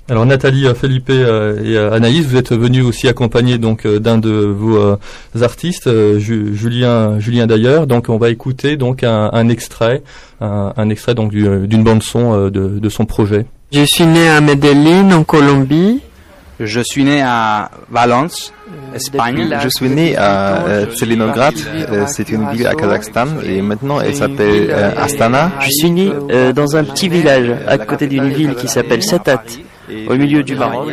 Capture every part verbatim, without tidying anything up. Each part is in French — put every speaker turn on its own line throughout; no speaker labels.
Alors Nathalie, Felipe et Anaïs, vous êtes venus aussi accompagnés donc d'un de vos euh, artistes, euh, Ju- Julien Julien d'ailleurs. Donc on va écouter donc un, un extrait, un, un extrait donc du, d'une bande son euh, de, de son projet.
Je suis né à Medellín en Colombie.
Je suis né à Valence, Espagne.
Je suis né à euh, Tselinograd, euh, c'est une ville à Kazakhstan et maintenant elle s'appelle euh, Astana.
Je suis né euh, dans un petit village à côté d'une ville qui s'appelle Satat, au milieu du Maroc.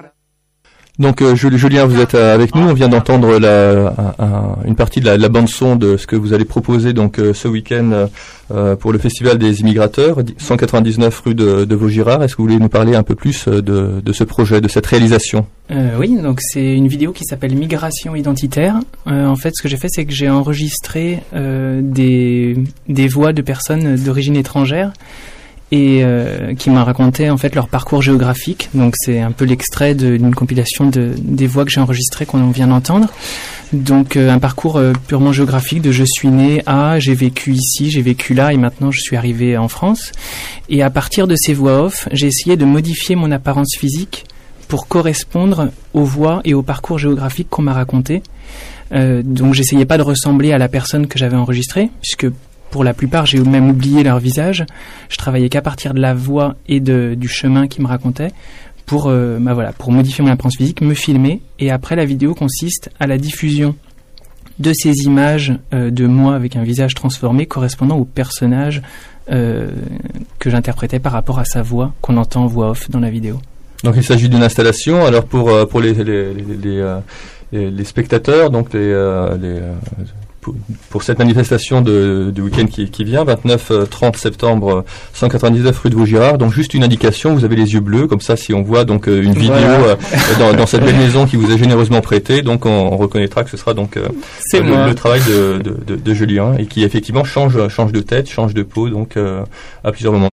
Donc euh, Julien, vous êtes euh, avec nous. On vient d'entendre la, un, un, une partie de la, la bande son de ce que vous allez proposer donc euh, ce week-end euh, pour le Festival des Immigrateurs, cent quatre-vingt-dix-neuf rue de, de Vaugirard. Est-ce que vous voulez nous parler un peu plus de, de ce projet, de cette réalisation?
euh, Oui, donc c'est une vidéo qui s'appelle Migration identitaire. Euh, en fait, ce que j'ai fait, c'est que j'ai enregistré euh, des des voix de personnes d'origine étrangère et euh, qui m'a raconté en fait leur parcours géographique. Donc c'est un peu l'extrait de, d'une compilation de des voix que j'ai enregistrées qu'on vient d'entendre. Donc euh, un parcours euh, purement géographique de je suis né à, j'ai vécu ici, j'ai vécu là et maintenant je suis arrivé en France. Et à partir de ces voix off, j'ai essayé de modifier mon apparence physique pour correspondre aux voix et au parcours géographique qu'on m'a raconté. Euh, donc j'essayais pas de ressembler à la personne que j'avais enregistrée, puisque pour la plupart, j'ai même oublié leur visage. Je travaillais qu'à partir de la voix et de, du chemin qu'ils me racontaient pour, euh, bah voilà, pour modifier mon apparence physique, me filmer. Et après, la vidéo consiste à la diffusion de ces images euh, de moi avec un visage transformé correspondant au personnage euh, que j'interprétais par rapport à sa voix qu'on entend en voix off dans la vidéo.
Donc il s'agit d'une installation. Alors pour pour les les les, les, les, les spectateurs, donc les, les Pour, pour cette manifestation de, du week-end qui, qui vient, vingt-neuf trente septembre, cent quatre-vingt-dix-neuf rue de Vaugirard. Donc juste une indication, vous avez les yeux bleus, comme ça si on voit donc une vidéo voilà. euh, dans, dans cette belle maison qui vous est généreusement prêtée, donc on, on reconnaîtra que ce sera donc euh, le, le travail de, de, de, de Julien et qui effectivement change change de tête, change de peau donc euh, à plusieurs moments.